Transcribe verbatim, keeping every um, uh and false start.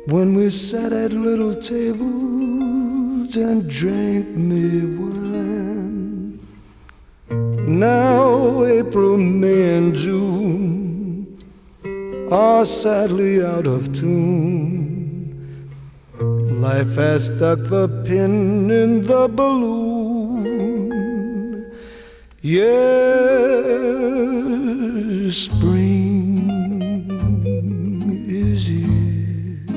when we sat at little tables and drank me wine. Now April, May, and June are sadly out of tune. Life has stuck the pin in the balloon. Yes, spring